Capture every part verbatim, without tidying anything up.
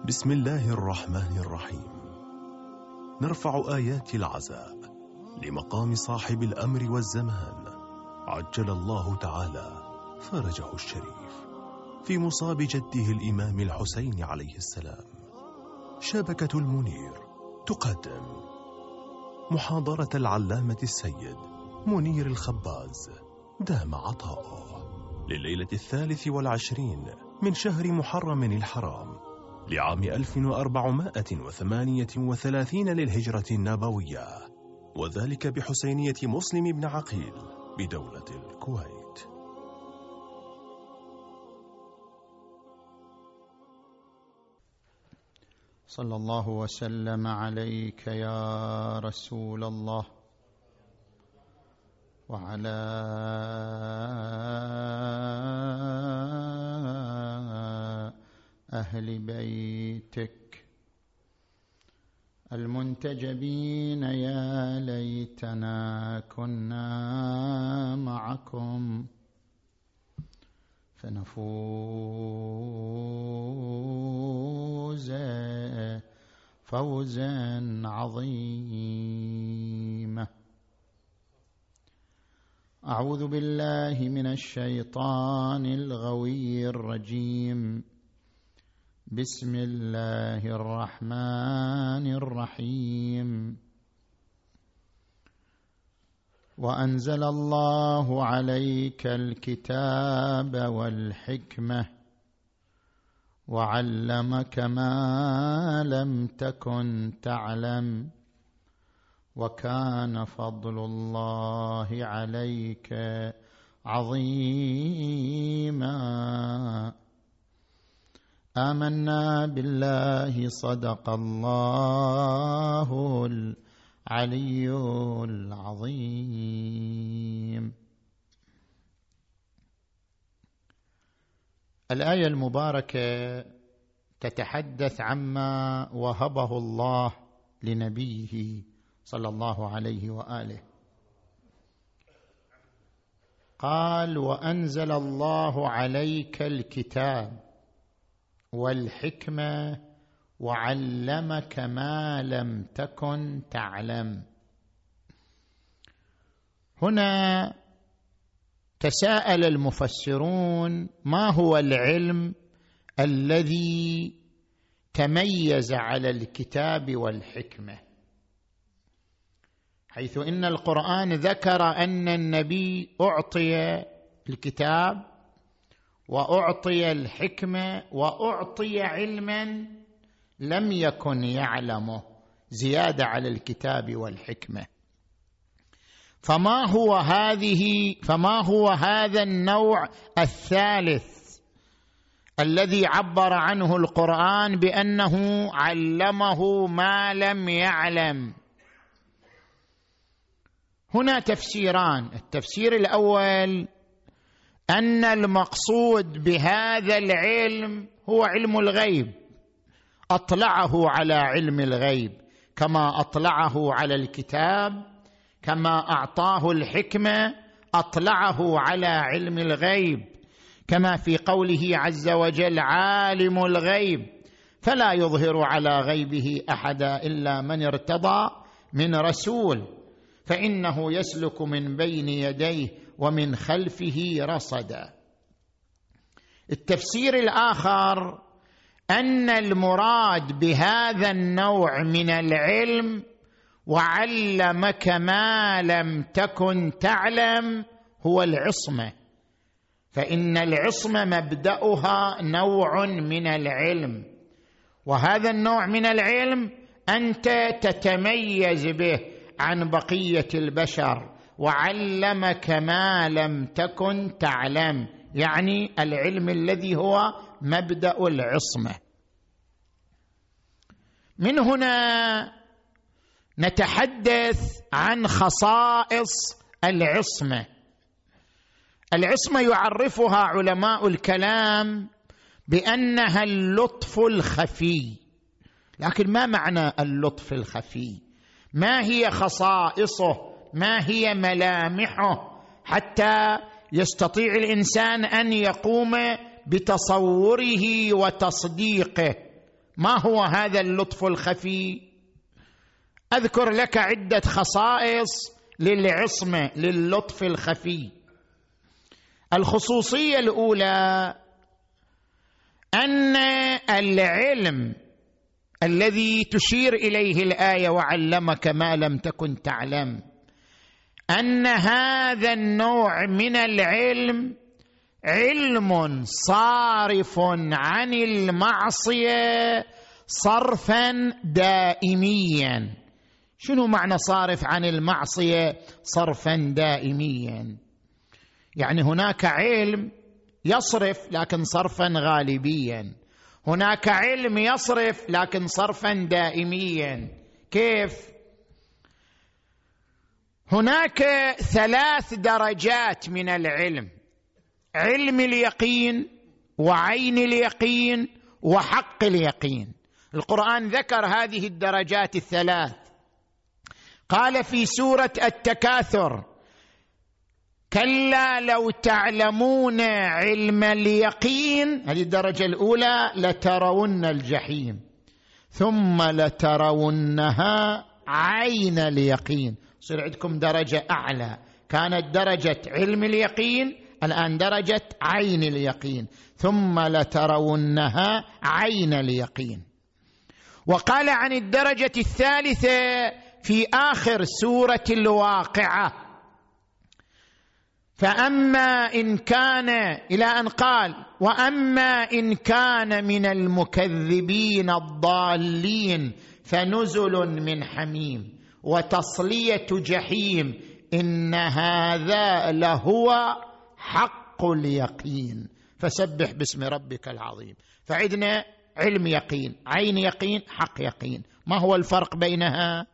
بسم الله الرحمن الرحيم. نرفع آيات العزاء لمقام صاحب الأمر والزمان عجل الله تعالى فرجه الشريف في مصاب جده الإمام الحسين عليه السلام. شبكة المنير تقدم محاضرة العلامة السيد منير الخباز دام عطاؤه لليلة الثالث والعشرين من شهر محرم الحرام لعام ألف وأربعمائة وثمانية وثلاثين للهجرة النبوية، وذلك بحسينية مسلم بن عقيل بدولة الكويت. صلى الله وسلم عليك يا رسول الله وعلى أهل بيتك المنتجبين. يا ليتنا كنا معكم فنفوز فوزا عظيما. أعوذ بالله من الشيطان الغوي الرجيم. بسم الله الرحمن الرحيم. وأنزل الله عليك الكتاب والحكمة وعلمك ما لم تكن تعلم وكان فضل الله عليك عظيما. آمنا بالله صدق الله العلي العظيم. الآية المباركة تتحدث عما وهبه الله لنبيه صلى الله عليه وآله. قال: وأنزل الله عليك الكتاب والحكمة وعلمك ما لم تكن تعلم. هنا تساءل المفسرون: ما هو العلم الذي تميز على الكتاب والحكمة؟ حيث إن القرآن ذكر أن النبي أعطي الكتاب وأعطي الحكمة وأعطي علما لم يكن يعلمه زيادة على الكتاب والحكمة. فما هو هذه فما هو هذا النوع الثالث الذي عبر عنه القرآن بأنه علمه ما لم يعلم؟ هنا تفسيران. التفسير الأول أن المقصود بهذا العلم هو علم الغيب، أطلعه على علم الغيب كما أطلعه على الكتاب، كما أعطاه الحكمة أطلعه على علم الغيب، كما في قوله عز وجل: عالم الغيب فلا يظهر على غيبه أحدا إلا من ارتضى من رسول فإنه يسلك من بين يديه ومن خلفه رصدا. التفسير الآخر أن المراد بهذا النوع من العلم وعلمك ما لم تكن تعلم هو العصمة، فإن العصمة مبدأها نوع من العلم، وهذا النوع من العلم أنت تتميز به عن بقية البشر. وعلمك ما لم تكن تعلم، يعني العلم الذي هو مبدأ العصمة. من هنا نتحدث عن خصائص العصمة. العصمة يعرفها علماء الكلام بأنها اللطف الخفي. لكن ما معنى اللطف الخفي؟ ما هي خصائصه؟ ما هي ملامحه حتى يستطيع الإنسان أن يقوم بتصوره وتصديقه؟ ما هو هذا اللطف الخفي؟ أذكر لك عدة خصائص للعصمة، للطف الخفي. الخصوصية الأولى أن العلم الذي تشير إليه الآية وعلمك ما لم تكن تعلم، أن هذا النوع من العلم علم صارف عن المعصية صرفا دائميا. شنو معنى صارف عن المعصية صرفا دائميا؟ يعني هناك علم يصرف لكن صرفا غالبيا، هناك علم يصرف لكن صرفا دائميا. كيف؟ هناك ثلاث درجات من العلم: علم اليقين، وعين اليقين، وحق اليقين. القرآن ذكر هذه الدرجات الثلاث، قال في سورة التكاثر: كلا لو تعلمون علم اليقين، هذه الدرجة الأولى، لترون الجحيم، ثم لترونها عين اليقين. يصير عندكم درجة أعلى، كانت درجة علم اليقين، الآن درجة عين اليقين، ثم لترونها عين اليقين. وقال عن الدرجة الثالثة في آخر سورة الواقعة: فأما إن كان، إلى أن قال: وأما إن كان من المكذبين الضالين فنزل من حميم وتصلية جحيم إن هذا لهو حق اليقين فسبح باسم ربك العظيم. فعندنا علم يقين، عين يقين، حق يقين. ما هو الفرق بينها؟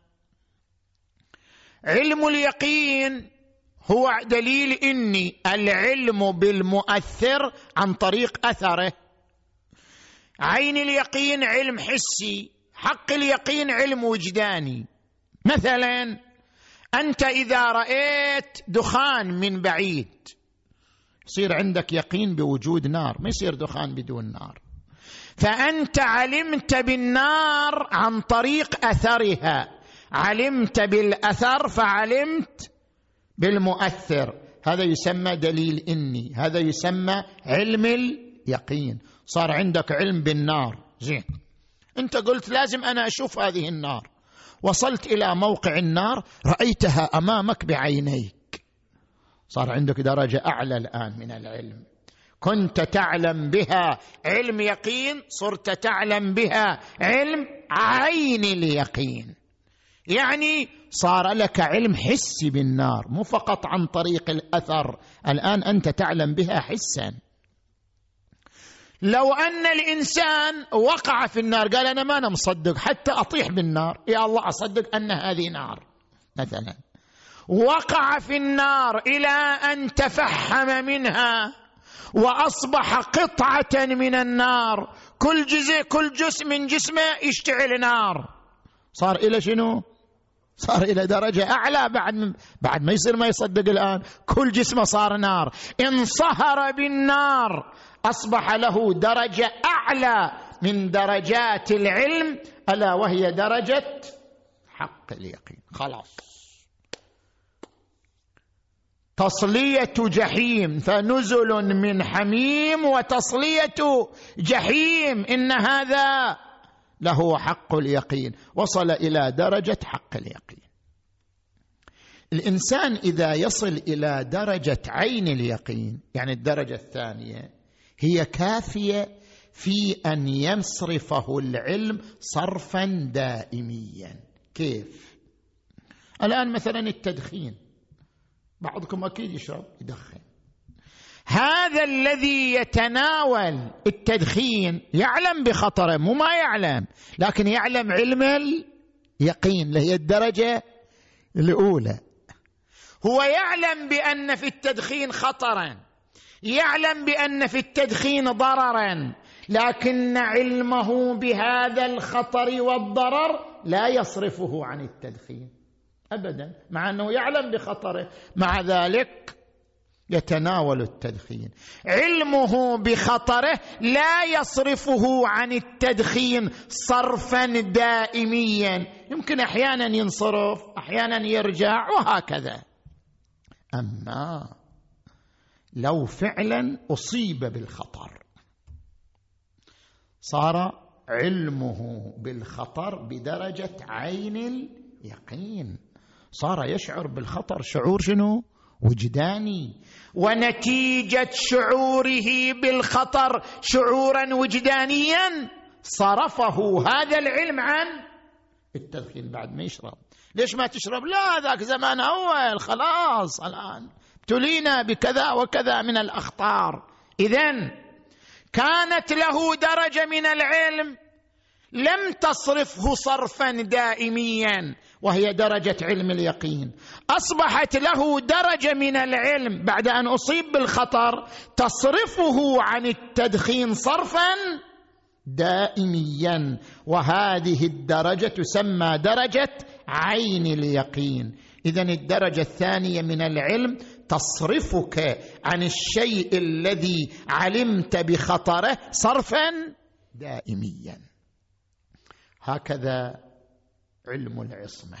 علم اليقين هو دليل إني العلم بالمؤثر عن طريق أثره. عين اليقين علم حسي، حق اليقين علم وجداني. مثلا أنت إذا رأيت دخان من بعيد يصير عندك يقين بوجود نار، ما يصير دخان بدون نار، فأنت علمت بالنار عن طريق أثرها، علمت بالأثر فعلمت بالمؤثر. هذا يسمى دليل إني، هذا يسمى علم اليقين. صار عندك علم بالنار، زين، أنت قلت لازم أنا أشوف هذه النار، وصلت إلى موقع النار رأيتها أمامك بعينيك، صار عندك درجة أعلى الآن من العلم. كنت تعلم بها علم يقين، صرت تعلم بها علم عين اليقين، يعني صار لك علم حسي بالنار، مو فقط عن طريق الأثر، الآن أنت تعلم بها حسا. لو أن الإنسان وقع في النار قال أنا ما أنا مصدق حتى أطيح بالنار، يا الله أصدق أن هذه نار مثلا، وقع في النار إلى أن تفحم منها وأصبح قطعة من النار، كل جزء كل جزء من جسمه يشتعل نار، صار إلى شنو؟ صار إلى درجة أعلى بعد بعد ما يصير ما يصدق الآن، كل جسمه صار نار، انصهر بالنار، أصبح له درجة أعلى من درجات العلم، ألا وهي درجة حق اليقين. خلاص، تصلية جحيم فنزل من حميم وتصلية جحيم إن هذا له حق اليقين، وصل إلى درجة حق اليقين. الإنسان إذا يصل إلى درجة عين اليقين، يعني الدرجة الثانية، هي كافية في أن يصرفه العلم صرفا دائميا. كيف؟ الآن مثلا التدخين، بعضكم أكيد يشرب يدخن، هذا الذي يتناول التدخين يعلم بخطره، مو ما يعلم، لكن يعلم علم اليقين اللي هي الدرجة الأولى. هو يعلم بأن في التدخين خطرا، يعلم بأن في التدخين ضررا، لكن علمه بهذا الخطر والضرر لا يصرفه عن التدخين أبدا، مع أنه يعلم بخطره، مع ذلك يتناول التدخين، علمه بخطره لا يصرفه عن التدخين صرفا دائميا، يمكن أحيانا ينصرف أحيانا يرجع وهكذا. أما لو فعلا أصيب بالخطر صار علمه بالخطر بدرجة عين اليقين، صار يشعر بالخطر شعور شنو؟ وجداني، ونتيجة شعوره بالخطر شعورا وجدانيا صرفه هذا العلم عن التدخين بعد ما يشرب. ليش ما تشرب؟ لا ذاك زمان أول، خلاص الآن ابتلينا بكذا وكذا من الأخطار. إذن كانت له درجة من العلم لم تصرفه صرفا دائميا وهي درجة علم اليقين، أصبحت له درجة من العلم بعد أن أصيب بالخطر تصرفه عن التدخين صرفا دائميا، وهذه الدرجة تسمى درجة عين اليقين. إذن الدرجة الثانية من العلم تصرفك عن الشيء الذي علمت بخطره صرفا دائميا. هكذا علم العصمة.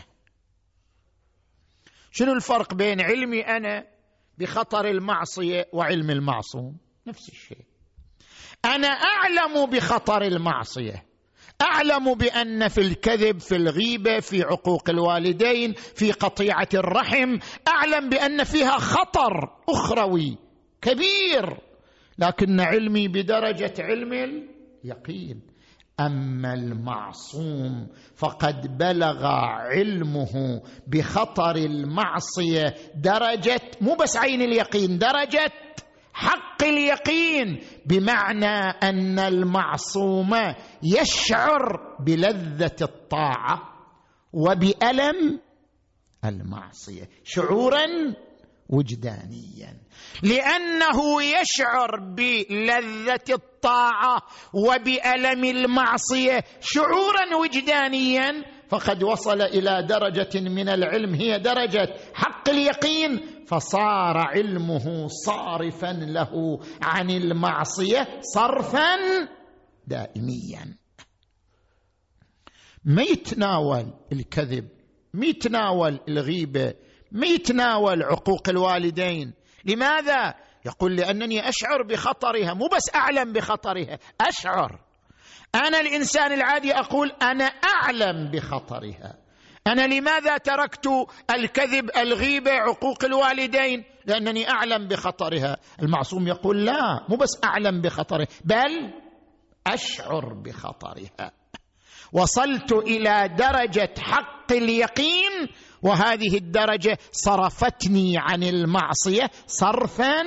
شنو الفرق بين علمي أنا بخطر المعصية وعلم المعصوم؟ نفس الشيء، أنا أعلم بخطر المعصية، أعلم بأن في الكذب، في الغيبة، في عقوق الوالدين، في قطيعة الرحم، أعلم بأن فيها خطر أخروي كبير، لكن علمي بدرجة علم اليقين. أما المعصوم فقد بلغ علمه بخطر المعصية درجة مو بس عين اليقين، درجة حق اليقين، بمعنى أن المعصوم يشعر بلذة الطاعة وبألم المعصية شعورا وجدانيا، لأنه يشعر بلذة الطاعة وبألم المعصية شعورا وجدانيا، فقد وصل إلى درجة من العلم هي درجة حق اليقين، فصار علمه صارفا له عن المعصية صرفا دائميا. ما يتناول الكذب، ما يتناول الغيبة، ما يتناول عقوق الوالدين. لماذا؟ يقول لأنني أشعر بخطرها، مو بس أعلم بخطرها، أشعر. أنا الإنسان العادي أقول أنا أعلم بخطرها. أنا لماذا تركت الكذب، الغيبة، عقوق الوالدين؟ لأنني أعلم بخطرها. المعصوم يقول لا، مو بس أعلم بخطرها بل أشعر بخطرها. وصلت إلى درجة حق اليقين، وهذه الدرجة صرفتني عن المعصية صرفا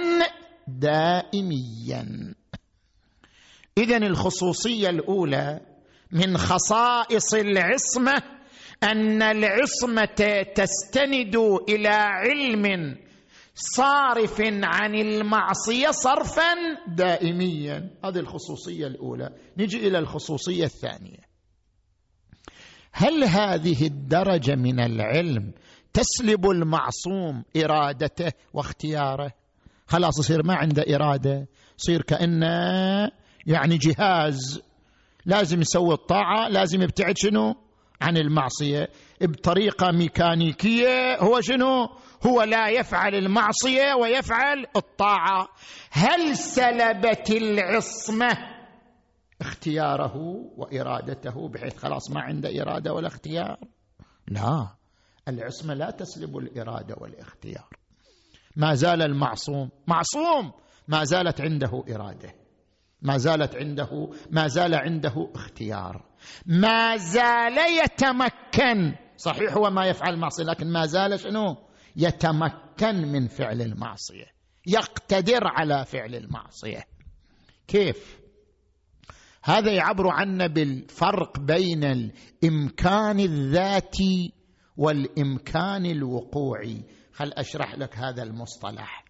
دائميا. إذن الخصوصية الأولى من خصائص العصمة أن العصمة تستند إلى علم صارف عن المعصية صرفا دائميا. هذه الخصوصية الأولى. نجي إلى الخصوصية الثانية. هل هذه الدرجة من العلم تسلب المعصوم إرادته واختياره؟ خلاص يصير ما عنده إرادة، يصير كأنه يعني جهاز لازم يسوي الطاعة، لازم يبتعد شنو؟ عن المعصية بطريقة ميكانيكية. هو شنو؟ هو لا يفعل المعصية ويفعل الطاعة. هل سلبت العصمة اختياره وإرادته بحيث خلاص ما عنده إرادة ولا اختيار؟ لا، العصمة لا تسلب الإرادة والاختيار. ما زال المعصوم معصوم، ما زالت عنده إرادة، ما زالت عنده ما زال عنده اختيار، ما زال يتمكن. صحيح هو ما يفعل معصية، لكن ما زال شنو؟ يتمكن من فعل المعصية، يقتدر على فعل المعصية. كيف؟ هذا يعبر عنا بالفرق بين الإمكان الذاتي والإمكان الوقوعي. خل أشرح لك هذا المصطلح.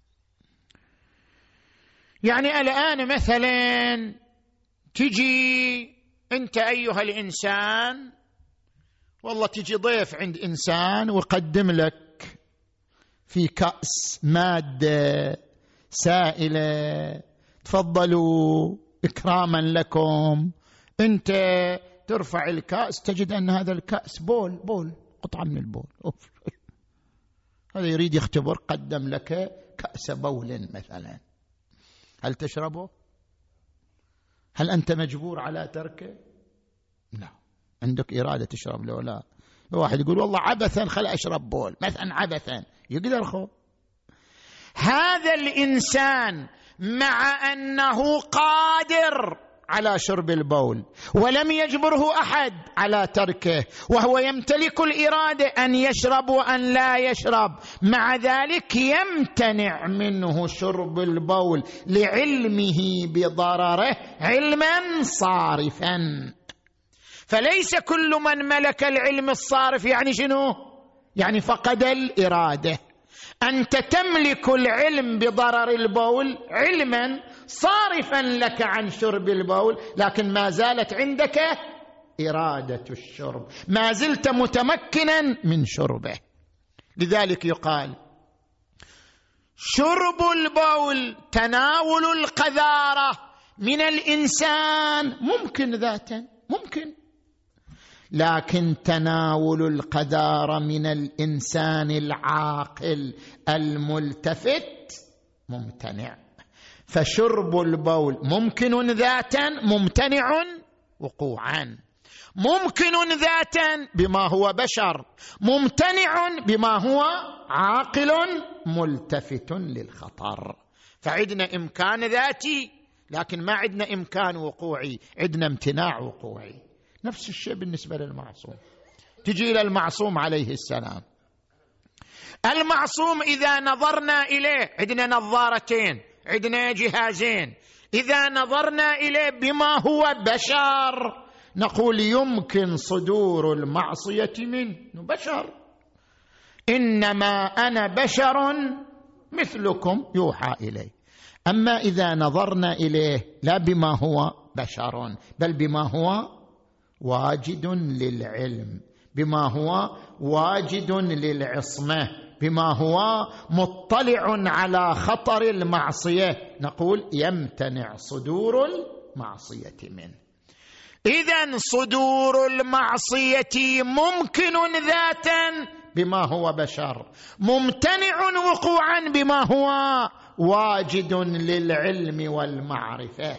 يعني الآن مثلا تجي أنت أيها الإنسان، والله تجي ضيف عند إنسان ويقدم لك في كأس مادة سائلة، تفضلوا إكراما لكم، أنت ترفع الكأس تجد أن هذا الكأس بول بول قطعة من البول، أوف. هذا يريد يختبر، قدم لك كأس بول مثلا، هل تشربه؟ هل أنت مجبور على تركه؟ لا، عندك إرادة تشرب له. لا، واحد يقول والله عبثا خل أشرب بول مثلا، عبثا يقدر خو. هذا الإنسان مع أنه قادر على شرب البول ولم يجبره أحد على تركه، وهو يمتلك الإرادة أن يشرب وأن لا يشرب، مع ذلك يمتنع منه شرب البول لعلمه بضرره علما صارفا. فليس كل من ملك العلم الصارف يعني شنو؟ يعني فقد الإرادة. أنت تملك العلم بضرر البول علما صارفا لك عن شرب البول، لكن ما زالت عندك إرادة الشرب، ما زلت متمكنا من شربه. لذلك يقال شرب البول تناول القذارة من الإنسان ممكن ذاتا، ممكن، لكن تناول القذارة من الإنسان العاقل الملتفت ممتنع. فشرب البول ممكن ذاتا، ممتنع وقوعا. ممكن ذاتا بما هو بشر، ممتنع بما هو عاقل ملتفت للخطر. فعندنا إمكان ذاتي لكن ما عندنا إمكان وقوعي، عندنا امتناع وقوعي. نفس الشيء بالنسبة للمعصوم. تجي إلى المعصوم عليه السلام، المعصوم إذا نظرنا إليه عندنا نظارتين، عندنا جهازين، إذا نظرنا إليه بما هو بشر نقول يمكن صدور المعصية منه، بشر، إنما أنا بشر مثلكم يوحى إلي. أما إذا نظرنا إليه لا بما هو بشر بل بما هو واجد للعلم، بما هو واجد للعصمة، بما هو مطلع على خطر المعصية، نقول يمتنع صدور المعصية منه. إذن صدور المعصية ممكن ذاتا بما هو بشر، ممتنع وقوعا بما هو واجد للعلم والمعرفة.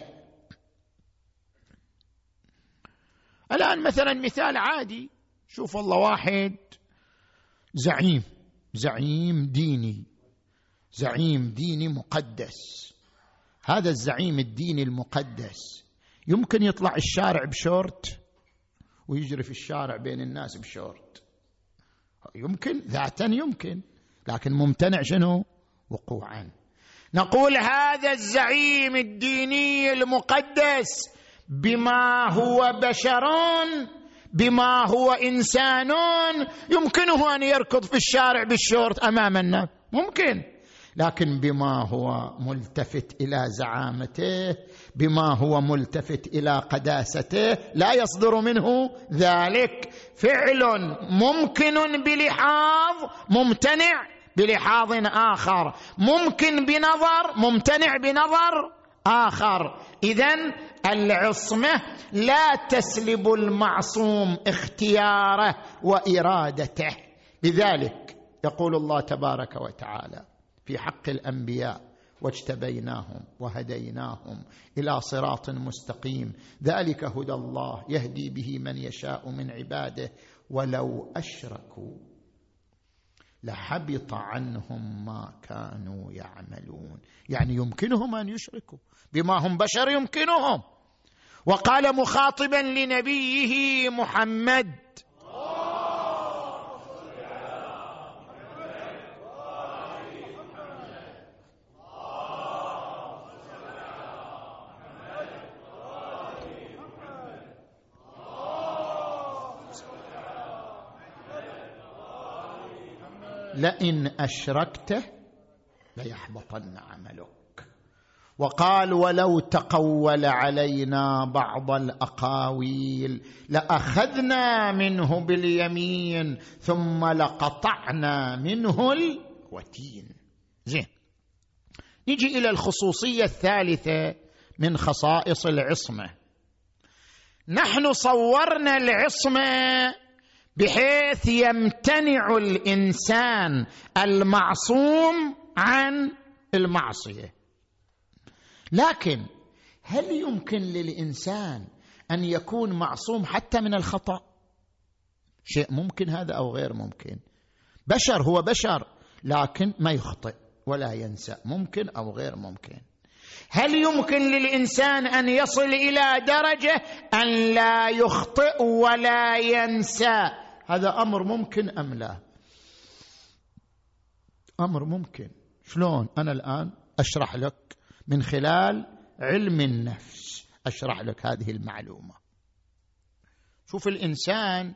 الآن مثلا مثال عادي، شوف الله واحد زعيم زعيم ديني، زعيم ديني مقدس، هذا الزعيم الديني المقدس يمكن يطلع الشارع بشورت ويجري في الشارع بين الناس بشورت، يمكن ذاتا، يمكن، لكن ممتنع شنو؟ وقوعا. نقول هذا الزعيم الديني المقدس بما هو بشر، بما هو إنسان، يمكنه أن يركض في الشارع بالشورت أمام الناس، ممكن، لكن بما هو ملتفت إلى زعامته، بما هو ملتفت إلى قداسته لا يصدر منه ذلك. فعل ممكن بلحاظ، ممتنع بلحاظ آخر، ممكن بنظر، ممتنع بنظر آخر. إذن العصمة لا تسلب المعصوم اختياره وإرادته. لذلك يقول الله تبارك وتعالى في حق الأنبياء واجتبيناهم وهديناهم إلى صراط مستقيم، ذلك هدى الله يهدي به من يشاء من عباده ولو أشركوا لحبط عنهم ما كانوا يعملون. يعني يمكنهم أن يشركوا بما هم بشر، يمكنهم. وقال مخاطبا لنبيه محمد لئن أشركت ليحبطن عملك. وقال ولو تقول علينا بعض الأقاويل لأخذنا منه باليمين ثم لقطعنا منه وتين. زين، نجي إلى الخصوصية الثالثة من خصائص العصمة. نحن صورنا العصمة بحيث يمتنع الإنسان المعصوم عن المعصية، لكن هل يمكن للإنسان أن يكون معصوم حتى من الخطأ؟ شيء ممكن هذا أو غير ممكن؟ بشر، هو بشر لكن ما يخطئ ولا ينسى، ممكن أو غير ممكن؟ هل يمكن للإنسان أن يصل إلى درجة أن لا يخطئ ولا ينسى؟ هذا أمر ممكن أم لا؟ أمر ممكن. شلون؟ أنا الآن أشرح لك من خلال علم النفس، أشرح لك هذه المعلومة. شوف، الإنسان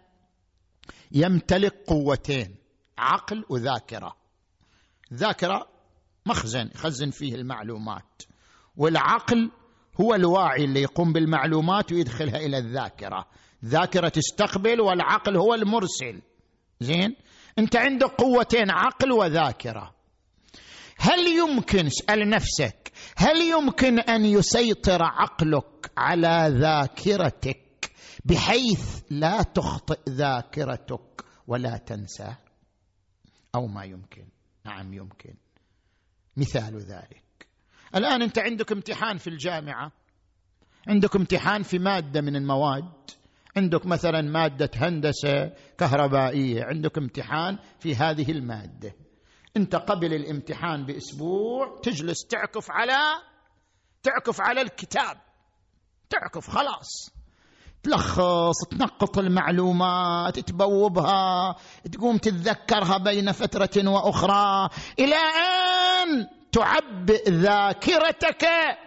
يمتلك قوتين، عقل وذاكرة. ذاكرة مخزن يخزن فيه المعلومات، والعقل هو الواعي اللي يقوم بالمعلومات ويدخلها إلى الذاكرة. ذاكرة تستقبل والعقل هو المرسل. زين، أنت عندك قوتين، عقل وذاكرة. هل يمكن، اسأل نفسك، هل يمكن أن يسيطر عقلك على ذاكرتك بحيث لا تخطئ ذاكرتك ولا تنسى، أو ما يمكن؟ نعم يمكن. مثال ذلك، الآن أنت عندك امتحان في الجامعة، عندك امتحان في مادة من المواد، عندك مثلا مادة هندسة كهربائية، عندك امتحان في هذه المادة. أنت قبل الامتحان بأسبوع تجلس تعكف على تعكف على الكتاب، تعكف خلاص، تلخص، تنقط المعلومات، تبوبها، تقوم تتذكرها بين فترة وأخرى، إلى أن تعبئ ذاكرتك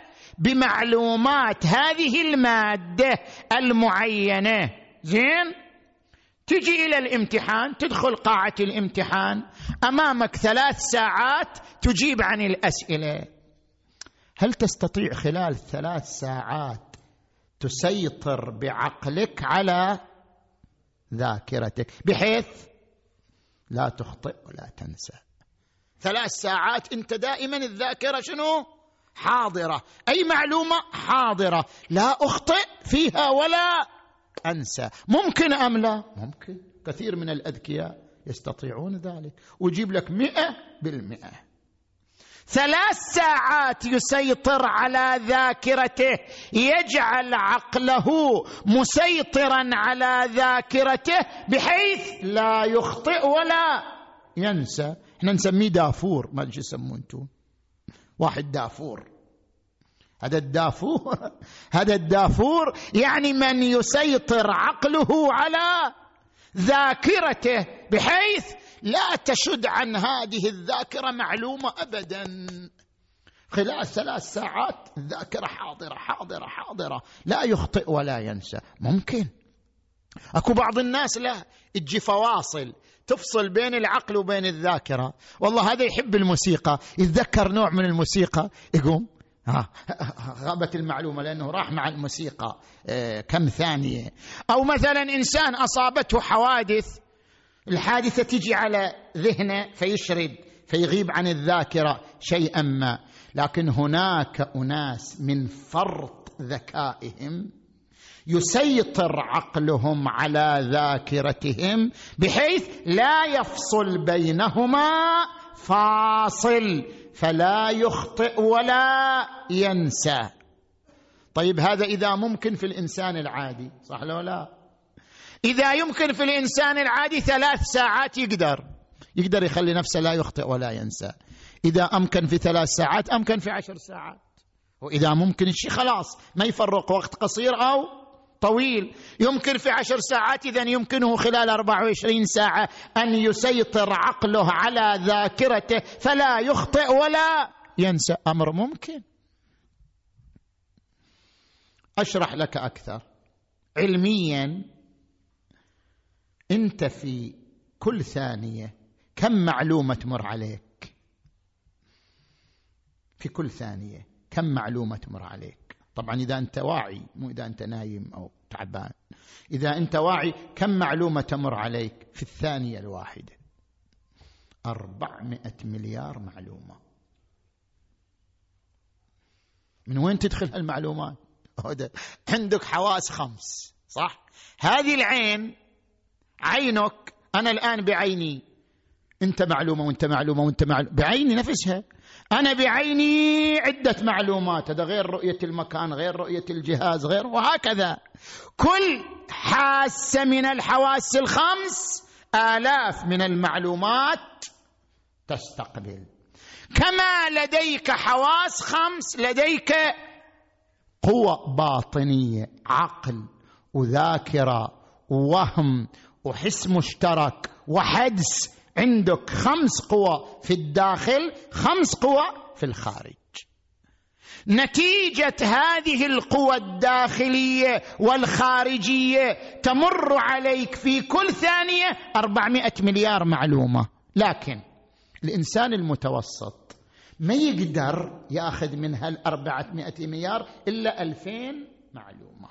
بمعلومات هذه المادة المعينة. زين، تجي إلى الامتحان، تدخل قاعة الامتحان، أمامك ثلاث ساعات تجيب عن الأسئلة. هل تستطيع خلال ثلاث ساعات تسيطر بعقلك على ذاكرتك بحيث لا تخطئ ولا تنسى؟ ثلاث ساعات أنت دائما الذاكرة شنو؟ حاضرة، أي معلومة حاضرة، لا أخطئ فيها ولا أنسى. ممكن أم لا؟ ممكن. كثير من الأذكياء يستطيعون ذلك، ويجيب لك مئة بالمئة. ثلاث ساعات يسيطر على ذاكرته، يجعل عقله مسيطرا على ذاكرته بحيث لا يخطئ ولا ينسى. احنا نسميه دافور، ما ادري شو يسمونه انتم، واحد دافور. هذا الدافور هذا الدافور يعني من يسيطر عقله على ذاكرته بحيث لا تشد عن هذه الذاكرة معلومة أبدا. خلال ثلاث ساعات الذاكرة حاضرة حاضرة حاضرة، لا يخطئ ولا ينسى. ممكن. أكو بعض الناس لا، تجي فواصل تفصل بين العقل وبين الذاكرة. والله هذا يحب الموسيقى، يتذكر نوع من الموسيقى يقوم ها غابت المعلومة لأنه راح مع الموسيقى اه كم ثانية. أو مثلا إنسان أصابته حوادث، الحادثة تجي على ذهنه فيشرد، فيغيب عن الذاكرة شيئا ما. لكن هناك أناس من فرط ذكائهم يسيطر عقلهم على ذاكرتهم بحيث لا يفصل بينهما فاصل، فلا يخطئ ولا ينسى. طيب هذا إذا ممكن في الإنسان العادي، صح لو لا؟ إذا يمكن في الإنسان العادي ثلاث ساعات يقدر يقدر يخلي نفسه لا يخطئ ولا ينسى. إذا أمكن في ثلاث ساعات أمكن في عشر ساعات، وإذا ممكن الشيء خلاص ما يفرق وقت قصير أو طويل. يمكن في عشر ساعات، إذن يمكنه خلال أربع وعشرين ساعة أن يسيطر عقله على ذاكرته فلا يخطئ ولا ينسى. أمر ممكن. أشرح لك أكثر. علميا أنت في كل ثانية كم معلومة تمر عليك؟ في كل ثانية كم معلومة تمر عليك؟ طبعا إذا أنت واعي، مو إذا أنت نايم أو تعبان. إذا أنت واعي كم معلومة تمر عليك في الثانية الواحدة؟ أربعمائة مليار معلومة. من وين تدخل هالمعلومات؟ عندك حواس خمس، صح؟ هذه العين، عينك، أنا الآن بعيني، أنت معلومة وأنت معلومة وأنت معلومة، بعيني نفسها، أنا بعيني عدة معلومات، هذا غير رؤية المكان، غير رؤية الجهاز، غير، وهكذا. كل حاسة من الحواس الخمس آلاف من المعلومات تستقبل. كما لديك حواس خمس، لديك قوة باطنية، عقل وذاكرة ووهم وحس مشترك وحدس. عندك خمس قوى في الداخل، خمس قوى في الخارج. نتيجة هذه القوى الداخلية والخارجية تمر عليك في كل ثانية أربعمائة مليار معلومة. لكن الإنسان المتوسط ما يقدر يأخذ من هالأربعمائة مليار إلا ألفين معلومة.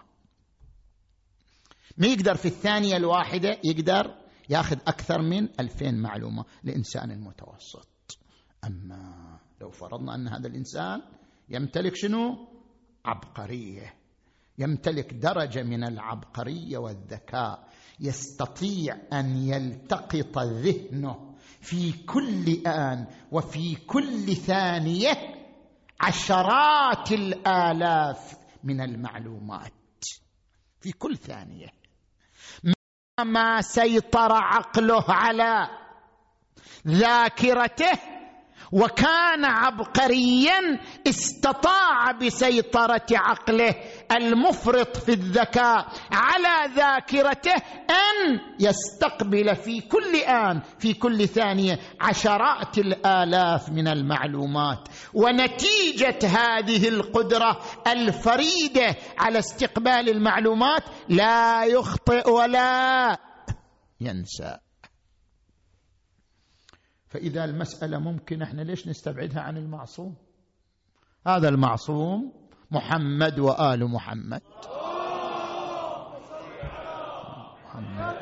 ما يقدر في الثانية الواحدة يقدر يأخذ أكثر من ألفين معلومة الإنسان المتوسط. أما لو فرضنا أن هذا الإنسان يمتلك شنو؟ عبقرية، يمتلك درجة من العبقرية والذكاء، يستطيع أن يلتقط ذهنه في كل آن وفي كل ثانية عشرات الآلاف من المعلومات في كل ثانية. ما سيطر عقله على ذاكرته وكان عبقريا، استطاع بسيطرة عقله المفرط في الذكاء على ذاكرته أن يستقبل في كل آن في كل ثانية عشرات الآلاف من المعلومات. ونتيجة هذه القدرة الفريدة على استقبال المعلومات لا يخطئ ولا ينسى. فإذا المسألة ممكن، احنا ليش نستبعدها عن المعصوم؟ هذا المعصوم محمد وآل محمد. محمد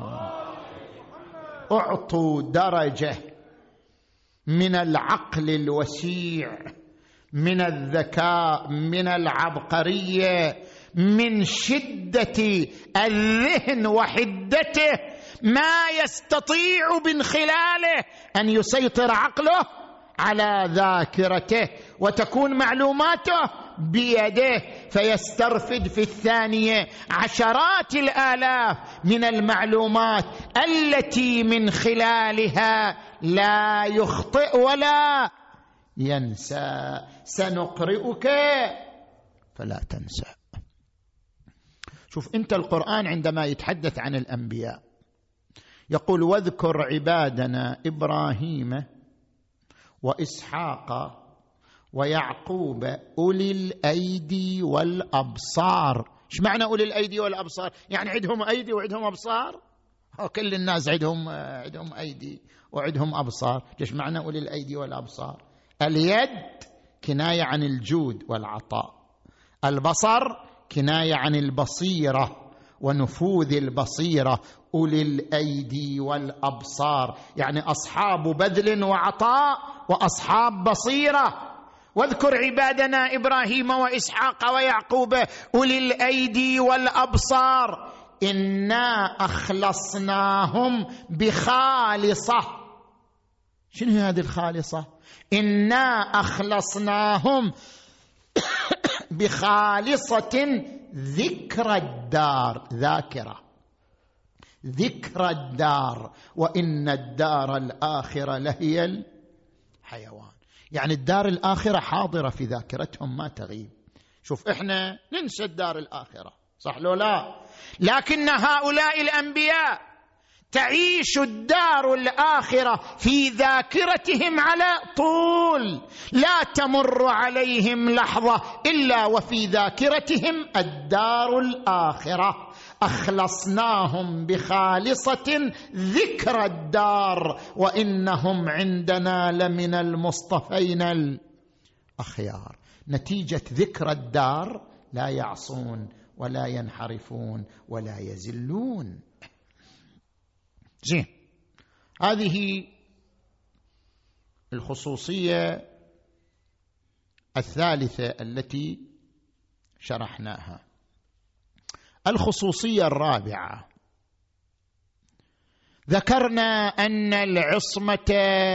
أعطوا درجة من العقل الوسيع، من الذكاء، من العبقرية، من شدة الذهن وحدته، ما يستطيع من خلاله أن يسيطر عقله على ذاكرته وتكون معلوماته بيده، فيسترفد في الثانية عشرات الآلاف من المعلومات التي من خلالها لا يخطئ ولا ينسى. سنقرئك فلا تنسى. شوف أنت، القرآن عندما يتحدث عن الأنبياء يقول: واذكر عبادنا إبراهيم وإسحاق ويعقوب أولي الأيدي والأبصار. إيش معنى أولي الأيدي والأبصار؟ يعني عندهم أيدي وعندهم أبصار؟ كل الناس عندهم عندهم أيدي وعندهم أبصار. إيش معنى أولي الأيدي والأبصار؟ اليد كناية عن الجود والعطاء، البصر كناية عن البصيرة ونفوذ البصيرة. أولي الأيدي والأبصار يعني أصحاب بذل وعطاء وأصحاب بصيرة. واذكر عبادنا إبراهيم وإسحاق ويعقوب أولي الأيدي والأبصار إنا أخلصناهم بخالصة. شنو هذه الخالصة؟ إنا أخلصناهم بخالصة ذكر الدار، ذاكرة ذكر الدار، وإن الدار الآخرة لهي الحيوان. يعني الدار الآخرة حاضرة في ذاكرتهم ما تغيب. شوف إحنا ننسى الدار الآخرة، صح لو لا؟ لكن هؤلاء الأنبياء تعيش الدار الآخرة في ذاكرتهم على طول، لا تمر عليهم لحظة إلا وفي ذاكرتهم الدار الآخرة. أخلصناهم بخالصة ذكر الدار وإنهم عندنا لمن المصطفين الأخيار. نتيجة ذكر الدار لا يعصون ولا ينحرفون ولا يزلون. زين، هذه الخصوصية الثالثة التي شرحناها. الخصوصية الرابعة، ذكرنا أن العصمة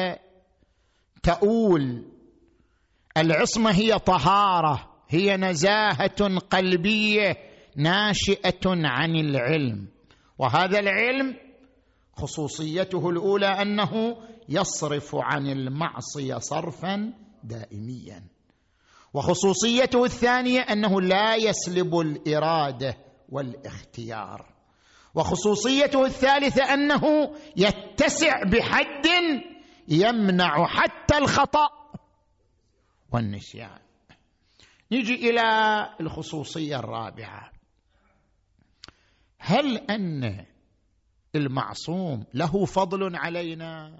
تؤول، العصمة هي طهارة، هي نزاهة قلبية ناشئة عن العلم، وهذا العلم خصوصيته الأولى أنه يصرف عن المعصية صرفا دائميا، وخصوصيته الثانية أنه لا يسلب الإرادة والاختيار، وخصوصيته الثالثة أنه يتسع بحد يمنع حتى الخطأ والنسيان. نيجي إلى الخصوصية الرابعة، هل أن المعصوم له فضل علينا؟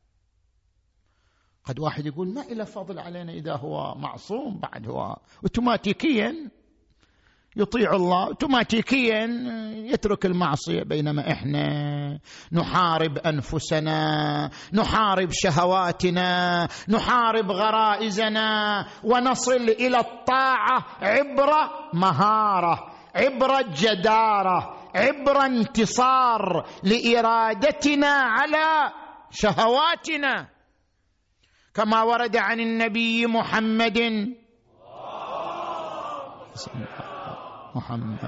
قد واحد يقول ما إله فضل علينا إذا هو معصوم، بعد هو اوتوماتيكيا يطيع الله، اوتوماتيكيا يترك المعصية، بينما إحنا نحارب أنفسنا، نحارب شهواتنا، نحارب غرائزنا، ونصل إلى الطاعة عبر مهارة، عبر جدارة، عبر انتصار لإرادتنا على شهواتنا، كما ورد عن النبي محمد محمد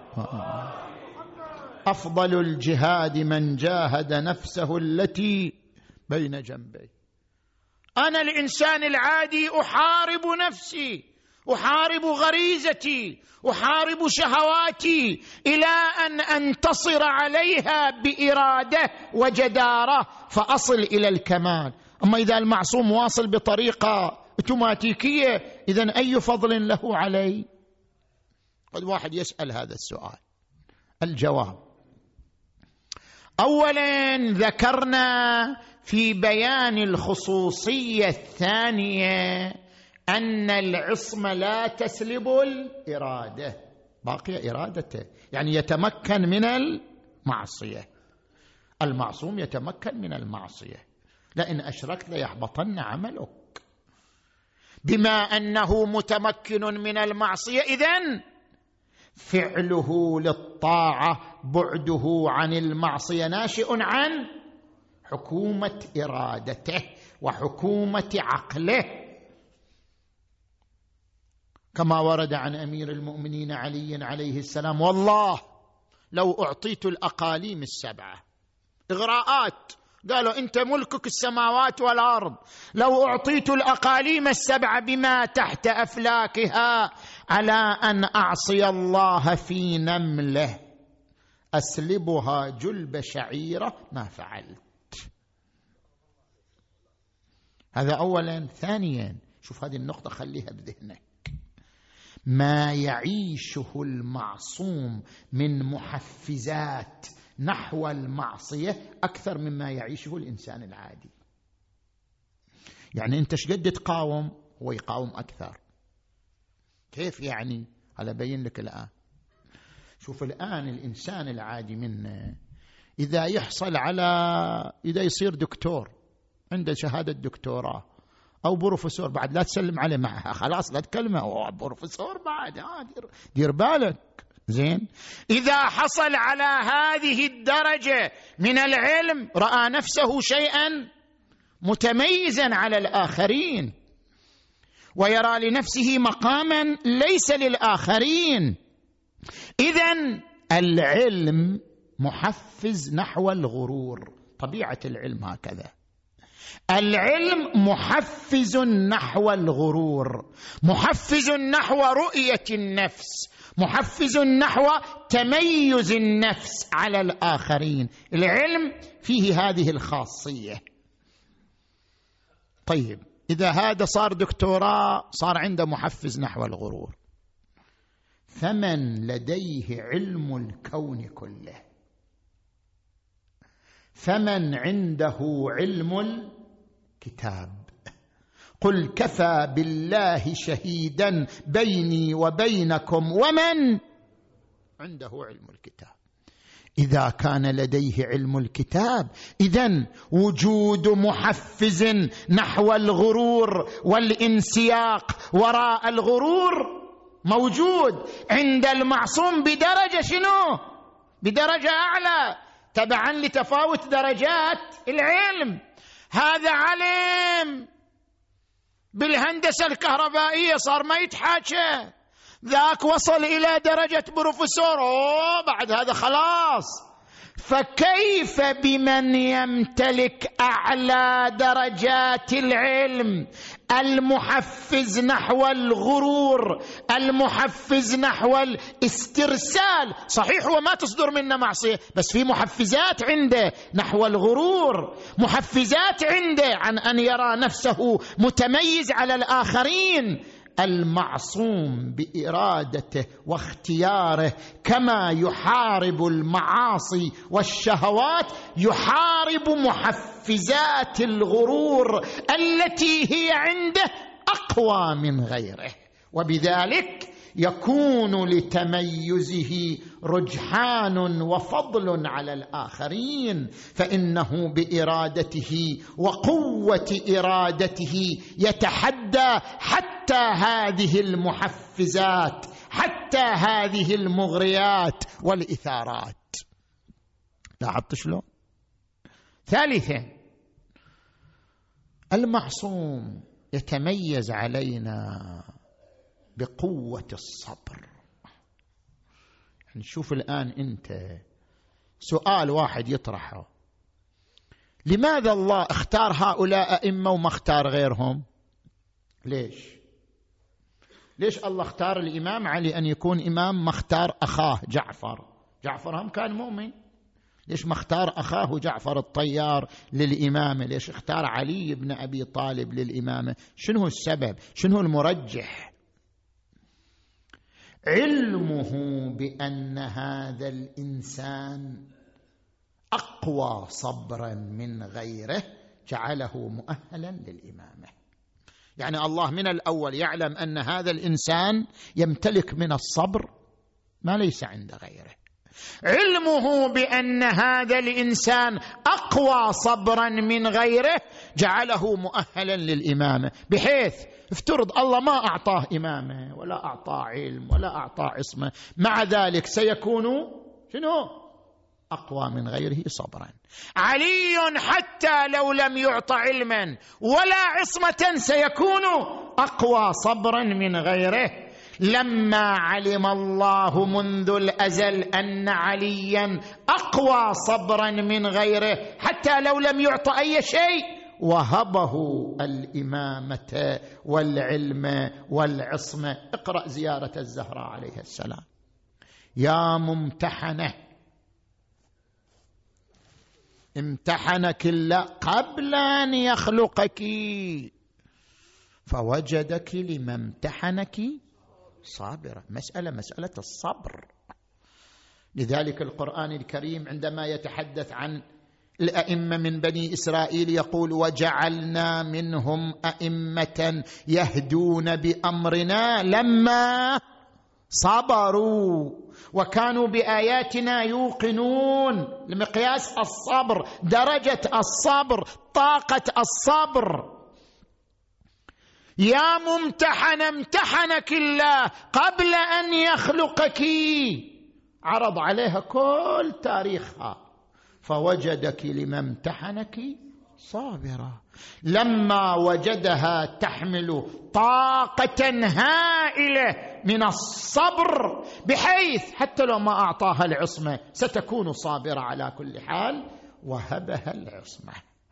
أفضل الجهاد من جاهد نفسه التي بين جنبيه. أنا الإنسان العادي أحارب نفسي، أحارب غريزتي، أحارب شهواتي إلى أن أنتصر عليها بإرادة وجدارة فأصل إلى الكمال. أما إذا المعصوم واصل بطريقة اوتوماتيكية، إذن أي فضل له علي؟ قد واحد يسأل هذا السؤال. الجواب، أولا ذكرنا في بيان الخصوصية الثانية أن العصمة لا تسلب الإرادة، باقية إرادته، يعني يتمكن من المعصية، المعصوم يتمكن من المعصية، لئن أشركت ليحبطن عملك. بما أنه متمكن من المعصية، إذن فعله للطاعة، بعده عن المعصية ناشئ عن حكومة إرادته وحكومة عقله، كما ورد عن أمير المؤمنين علي عليه السلام: والله لو أعطيت الأقاليم السبعة، إغراءات، قالوا أنت ملكك السماوات والأرض، لو أعطيت الأقاليم السبعة بما تحت أفلاكها على أن أعصي الله في نملة أسلبها جلب شعيرة ما فعلت. هذا أولا. ثانيا، شوف هذه النقطة خليها بذهنك، ما يعيشه المعصوم من محفزات نحو المعصية أكثر مما يعيشه الإنسان العادي. يعني أنت شقد تقاوم، هو يقاوم أكثر. كيف يعني؟ على بين لك الآن. شوف الآن الإنسان العادي منا إذا يحصل على إذا يصير دكتور، عنده شهادة دكتوراه أو بروفيسور، بعد لا تسلم عليه معها، خلاص لا تكلمه، أو بروفيسور بعد، آه دير, دير بالك. زين، إذا حصل على هذه الدرجة من العلم رأى نفسه شيئا متميزا على الآخرين، ويرى لنفسه مقاما ليس للآخرين. إذن العلم محفز نحو الغرور، طبيعة العلم هكذا، العلم محفز نحو الغرور، محفز نحو رؤية النفس، محفز نحو تميز النفس على الآخرين. العلم فيه هذه الخاصية. طيب، إذا هذا صار دكتوراه صار عنده محفز نحو الغرور، فمن لديه علم الكون كله، فمن عنده علم الكتاب، قل كفى بالله شهيدا بيني وبينكم ومن عنده علم الكتاب. إذا كان لديه علم الكتاب إذن وجود محفز نحو الغرور والانسياق وراء الغرور موجود عند المعصوم بدرجة شنو؟ بدرجة أعلى، تبعا لتفاوت درجات العلم. هذا علم بالهندسة الكهربائية صار ما يتحاكى، ذاك وصل إلى درجة بروفيسور، أوه بعد هذا خلاص. فكيف بمن يمتلك أعلى درجات العلم المحفز نحو الغرور، المحفز نحو الاسترسال؟ صحيح هو ما تصدر منه معصية، بس في محفزات عنده نحو الغرور، محفزات عنده عن أن يرى نفسه متميز على الآخرين. المعصوم بإرادته واختياره كما يحارب المعاصي والشهوات يحارب محفزات الغرور التي هي عنده أقوى من غيره، وبذلك يكون لتميزه رجحان وفضل على الآخرين، فإنه بإرادته وقوة إرادته يتحدى حتى هذه المحفزات، حتى هذه المغريات والإثارات. لاحظت شلون؟ ثالثا، المعصوم يتميز علينا بقوة الصبر. يعني شوف الآن أنت سؤال واحد يطرحه، لماذا الله اختار هؤلاء أئمة وما اختار غيرهم؟ ليش؟ ليش الله اختار الإمام علي أن يكون إمام ما اختار أخاه جعفر؟ جعفر هم كان مؤمن، ليش ما اختار أخاه جعفر الطيار للإمامة؟ ليش اختار علي بن أبي طالب للإمامة؟ شنو السبب؟ شنو المرجح؟ علمه بأن هذا الإنسان أقوى صبرا من غيره جعله مؤهلا للإمامة. يعني الله من الأول يعلم أن هذا الإنسان يمتلك من الصبر ما ليس عند غيره. علمه بأن هذا الإنسان أقوى صبرا من غيره جعله مؤهلا للإمامة، بحيث افترض الله ما أعطاه إمامة ولا أعطاه علم ولا أعطاه عصمة، مع ذلك سيكون شنو؟ أقوى من غيره صبرا. علي حتى لو لم يعط علما ولا عصمة سيكون أقوى صبرا من غيره. لما علم الله منذ الأزل أن عليا أقوى صبرا من غيره حتى لو لم يعط أي شيء وهبه الإمامة والعلم والعصمة. اقرأ زيارة الزهراء عليه السلام: يا ممتحنة امتحنك الله قبل أن يخلقك فوجدك لما امتحنك صابرة. مسألة مسألة الصبر. لذلك القرآن الكريم عندما يتحدث عن الأئمة من بني إسرائيل يقول: وجعلنا منهم أئمة يهدون بأمرنا لما صبروا وكانوا بآياتنا يوقنون. لمقياس الصبر، درجة الصبر، طاقة الصبر. يا ممتحن امتحنك الله قبل أن يخلقك، عرض عليها كل تاريخها فوجدك لما امتحنك صابرة. لما وجدها تحمل طاقة هائلة من الصبر بحيث حتى لو ما أعطاها العصمة ستكون صابرة على كل حال، وهبها العصمة.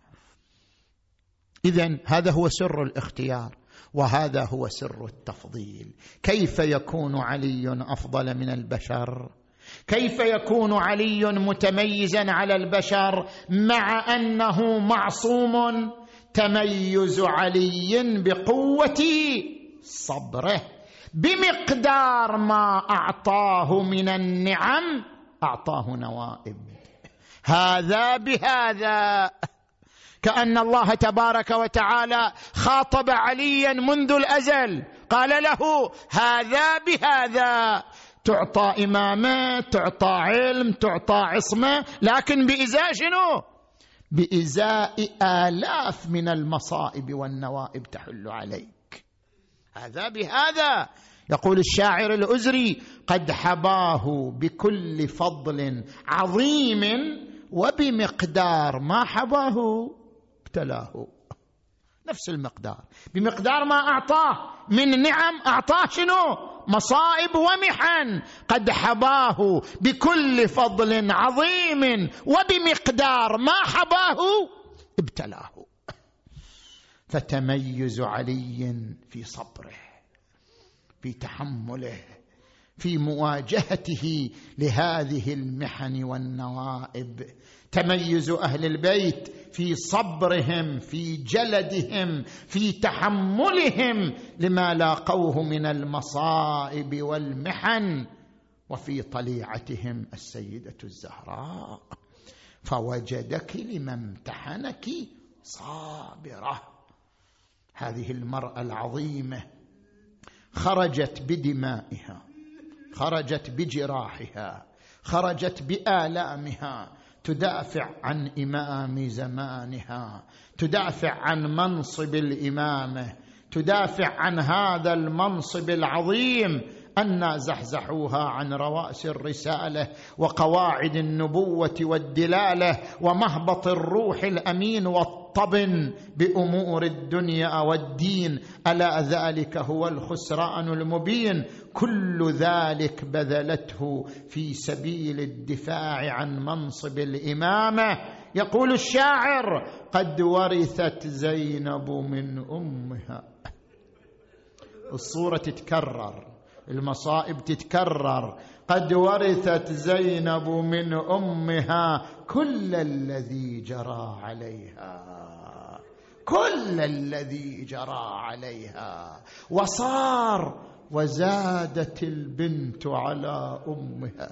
إذن هذا هو سر الاختيار، وهذا هو سر التفضيل. كيف يكون علي أفضل من البشر؟ كيف يكون علي متميزا على البشر مع أنه معصوم؟ تميز علي بقوة صبره، بمقدار ما أعطاه من النعم أعطاه نوائب. هذا بهذا، كأن الله تبارك وتعالى خاطب عليا منذ الأزل، قال له: هذا بهذا تعطى إمامة، تعطى علم، تعطى عصمة، لكن بإزاء شنو؟ بإزاء آلاف من المصائب والنوائب تحل عليك. هذا بهذا. يقول الشاعر الأزري: قد حباه بكل فضل عظيم وبمقدار ما حباه ابتلاه. نفس المقدار، بمقدار ما أعطاه من نعم أعطاه شنو؟ مصائب ومحن. قد حباه بكل فضل عظيم وبمقدار ما حباه ابتلاه. فتميز علي في صبره، في تحمله، في مواجهته لهذه المحن والنوائب. تميز أهل البيت في صبرهم، في جلدهم، في تحملهم لما لاقوه من المصائب والمحن، وفي طليعتهم السيدة الزهراء: فوجدك لما امتحنك صابرة. هذه المرأة العظيمة خرجت بدمائها، خرجت بجراحها، خرجت بآلامها، تدافع عن إمام زمانها، تدافع عن منصب الإمامة، تدافع عن هذا المنصب العظيم. أن زحزحوها عن رواس الرسالة وقواعد النبوة والدلالة ومهبط الروح الأمين والطبن بأمور الدنيا والدين، ألا ذلك هو الخسران المبين. كل ذلك بذلته في سبيل الدفاع عن منصب الإمامة. يقول الشاعر: قد ورثت زينب من أمها. الصورة تتكرر، المصائب تتكرر. قد ورثت زينب من أمها كل الذي جرى عليها، كل الذي جرى عليها. وصار وزادت البنت على أمها،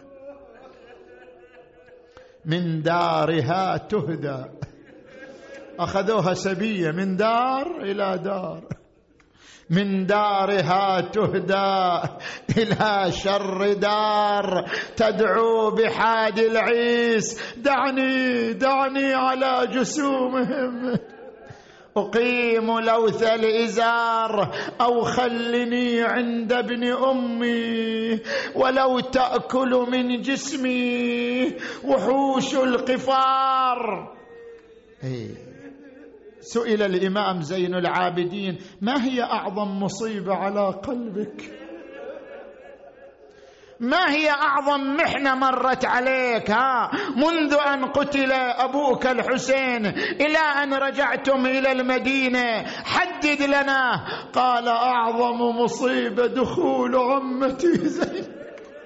من دارها تهدى. أخذوها سبية من دار إلى دار، من دارها تهدى إلى شر دار، تدعو بحاد العيس: دعني دعني على جسومهم، أقيم لوث الإزار، أو خلني عند ابن أمي، ولو تأكل من جسمي وحوش القفار. إيه. سئل الإمام زين العابدين: ما هي أعظم مصيبة على قلبك؟ ما هي أعظم محنة مرت عليك ها منذ أن قتل أبوك الحسين إلى أن رجعتم إلى المدينة؟ حدد لنا. قال: أعظم مصيبة دخول عمتي زينب.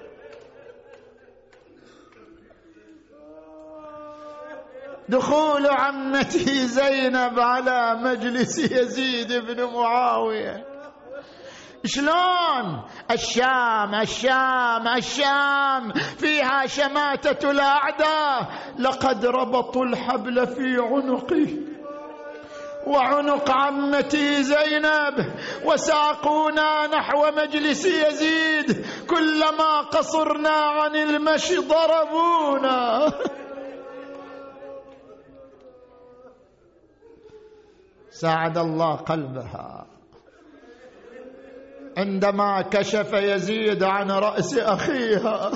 دخول عمتي زينب على مجلس يزيد بن معاوية. شلون؟ الشام الشام الشام فيها شماتة الأعداء. لقد ربطوا الحبل في عنقي وعنق عمتي زينب وساقونا نحو مجلس يزيد، كلما قصرنا عن المشي ضربونا. ساعد الله قلبها عندما كشف يزيد عن رأس أخيها،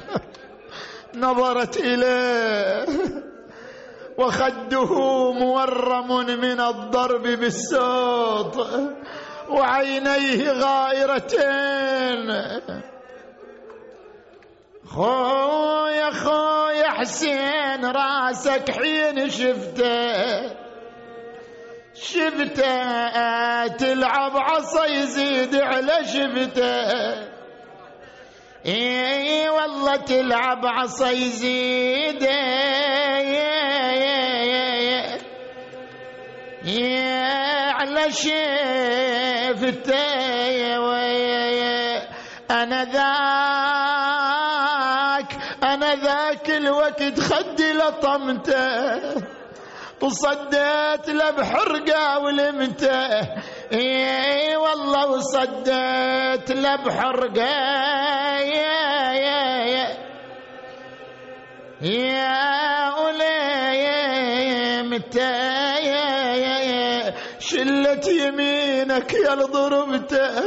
نظرت إليه وخده مورم من الضرب بالسوط وعينيه غائرتين. خويا خويا حسين راسك حين شفته شفته تلعب عصا يزيد على شفته. اي والله تلعب عصا يزيد على شفته. انا ذاك انا ذاك الوقت خدي لطمته وصديت له بحرقه ولمته. اي والله وصديت له بحرقه انت يا يا يا شلت يمينك يا ضربته.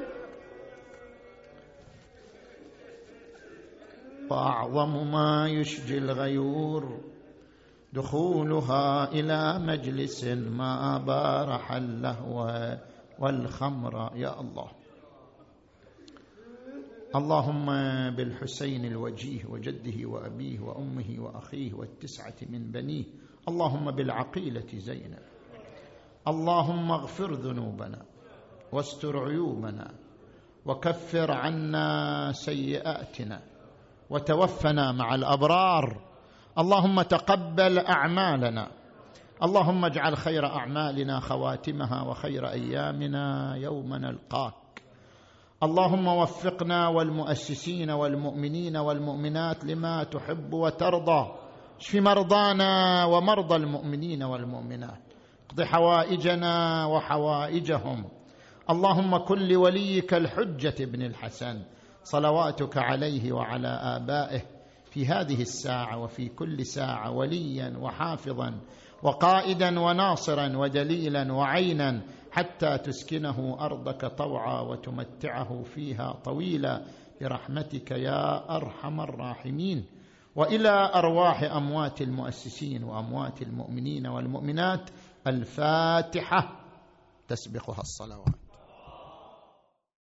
وأعظم ما يشجي الغيور دخولها إلى مجلس ما بارح اللهو والخمر. يا الله، اللهم بالحسين الوجيه وجده وأبيه وأمه وأخيه والتسعة من بنيه، اللهم بالعقيلة زينب، اللهم اغفر ذنوبنا واستر عيوبنا وكفر عنا سيئاتنا وتوفنا مع الأبرار. اللهم تقبل أعمالنا، اللهم اجعل خير أعمالنا خواتمها وخير أيامنا يوم نلقاك. اللهم وفقنا والمؤسسين والمؤمنين والمؤمنات لما تحب وترضى، اشف مرضانا ومرضى المؤمنين والمؤمنات، اقض حوائجنا وحوائجهم. اللهم كن لوليك الحجة بن الحسن صلواتك عليه وعلى آبائه في هذه الساعة وفي كل ساعة وليا وحافظا وقائدا وناصرا ودليلا وعينا، حتى تسكنه أرضك طوعا وتمتعه فيها طويلا برحمتك يا أرحم الراحمين. وإلى أرواح أموات المؤسسين وأموات المؤمنين والمؤمنات الفاتحة تسبقها الصلوات.